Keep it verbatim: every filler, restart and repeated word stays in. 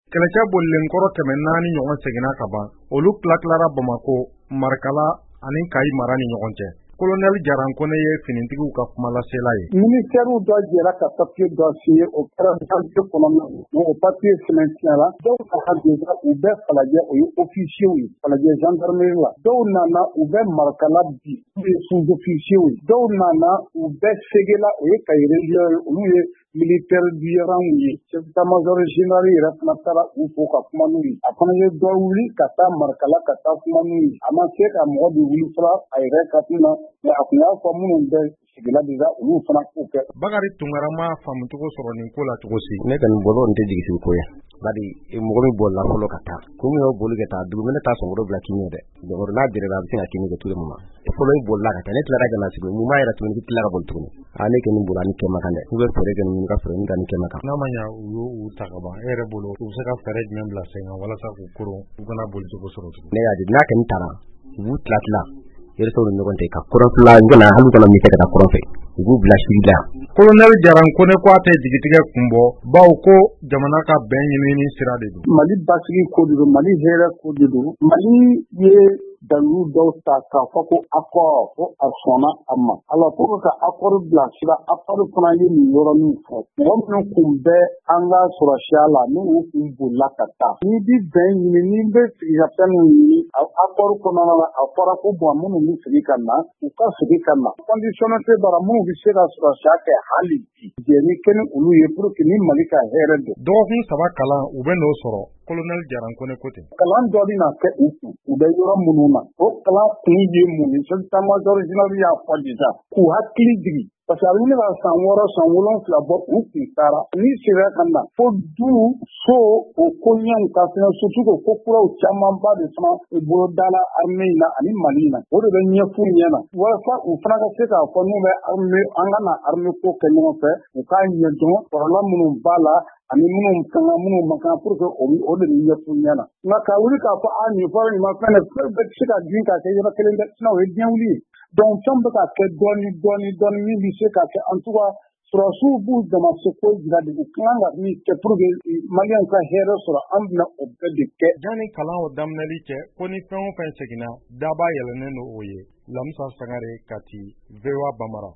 Kɛlɛcɛ bolilenkɔrɔ kɛmɛ naani ɲɔgɔn seginna ka ban olu tila-tilara Bamako, Marikala ani Kayi mara ni ɲɔgɔn cɛ. Colonel Jaran Kone ye finitigiw ka kuma lasela ye. Ministère dɔ jɛra ka papier dɔ signé o kɛra janvier kɔnɔna na. O papier sɛbɛn tiɲɛna. Dɔw taara déjà u bɛ Falajɛ o ye officier ye. Falajɛ gendarmerie la. Dɔw nana u bɛ Marikala bi u ye sous-officier ye. Dɔw nana u bɛ Ségela o ye Kayi région ye olu ye militaire du rang ye. Chef d'état-major général yɛrɛ fana taara u fo ka kuma n'u ye. A fana ye dɔ wuli ka taa Marikala ka taa kuma n'u ye. A ma se ka mɔgɔ de wuli fɔlɔ a yɛrɛ ka na. Mais a kun y'a fɔ minnu bɛ sigila déjà olu fana k'u kɛ. Bakari Tunkara ma faamucogo sɔrɔ nin ko la cogo si. Ne kɔni bolo n tɛ jigisi ko ye. Bari mɔgɔ min bolila fɔlɔ ka taa. Ko min y'o boli ka taa dugu minɛ taa sɔngɔ bila kini dɛ. Donc n'a dirira a bɛ se ka kini kɛ tout le moment. Fɔlɔ i bolila ka taa ne tilara ka na sigi mun b'a yɛrɛ tuguni k'i tila ka boli tuguni. A ne kɛ nin bolo ani kɛma kan dɛ. N'u bɛ fɛɛrɛ kɛ nin ka fɛɛrɛ nin ka nin kɛma kan. N'a ma ɲa u y'o u ta ka ban e yɛrɛ bolo u bɛ se ka fɛɛrɛ jumɛn bila sen kan walasa k'u koron u kana boli cogo sɔrɔ tuguni. Ne y'a di n'a kɛ nin taara u b'u tila tila. Yɛrɛsaw ni ɲɔgɔn tɛ ka kuran fila ngana halu kana min kɛ ka kuran fɛ u b'u bila sigi la. Colonel Jaran Kone ko a tɛ jigitigɛ kunbɔ bawo ko jamana ka bɛn ɲinini sira de don. Mali basigi ko de don, Mali hɛrɛ ko de don. Mali ye dalu dɔw ta k'a fɔ ko accord ko a sɔnna a ma. Alors pour que ka accord bila sira accord fana ye nin yɔrɔnin fɔ. Mɔgɔ minnu kun bɛ an ka sɔrɔsiya la n'u kun bolila ka taa. N'i bi bɛn ɲini n'i bɛ sigi ka fɛn min ɲini accord kɔnɔna na a fɔra ko bon minnu bɛ sigi ka na u ka sigi ka na. Conditionnalité bara minnu bɛ se ka sɔrɔsiya kɛ hali bi. Jɛni kɛ ni olu ye pour que ni Mali ka hɛrɛ don. Dɔgɔkun saba kalan u bɛ n'o sɔrɔ. Colonel Jaran Kone ko ten. Kalan dɔ bɛ na kɛ u kun u bɛ yɔrɔ minnu na. O kalan kun ye mun ye chef d'état-major général y'a fɔ déjà k'u hakili jigi. Parce que a bɛ ne ka san wɔɔrɔ san wolonwula bɔ u kun taara. Ni sera ka na fo du so o ko ɲɛw ka fɛnɛ surtout que ko kuraw camanba de fana bolo dala armée in na ani Mali in na. O de bɛ ɲɛf'u ɲɛna. Walasa u fana ka se k'a fɔ n'u bɛ armée an ka na armée ko kɛ ɲɔgɔn fɛ u k'a ɲɛdɔn kɔlɔlɔ minnu b'a la ani minnu kan ka minnu man kan pour que o o de bɛ ɲɛf'u ɲɛna. Nka ka wuli k'a fɔ a nin fɔra nin ma fɛn dɛ fɛn bɛɛ tɛ se ka girin k'a kɛ yɔrɔ kelen dɛ sinon o ye diɲɛ wuli ye. Donc fɛn bɛ ka kɛ dɔɔni dɔɔni dɔɔni min bɛ se ka kɛ en tout cas sɔrɔsiw b'u dama se ko jira de u kan ka min kɛ pour que maliyɛnw ka hɛrɛ sɔrɔ an bɛna o bɛɛ de kɛ. Yanni kalan o daminɛli cɛ ko ni fɛn o fɛn seginna daba yɛlɛnnen don o ye. Lamusa Sangare Kati, V O A Bamara.